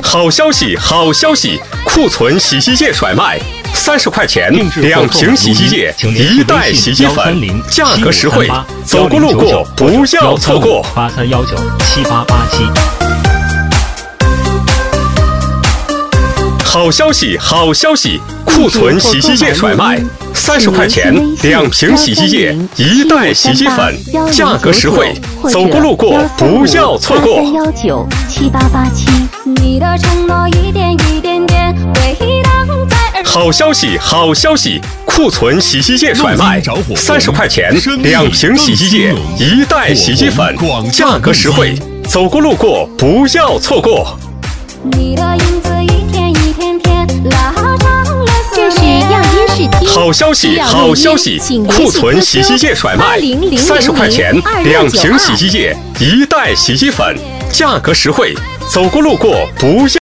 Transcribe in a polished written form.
好消息，好消息！库存洗衣液甩卖，30块钱2瓶洗衣液，1袋洗衣粉，价格实惠，走过路过不要错过。 83197887。 好消息，好消息！库存洗衣液甩卖，30块钱2瓶洗衣液，1袋洗衣粉，价格实惠，走过路过不要错过。好消息，好消息！库存洗衣液甩卖，30块钱2瓶洗衣液，1袋洗衣粉，价格实惠，走过路过不要错过。 这是样音试听。 好消息，好消息！库存洗衣液甩卖，30块钱2瓶洗衣液，1袋洗衣粉，价格实惠，走过路过不要。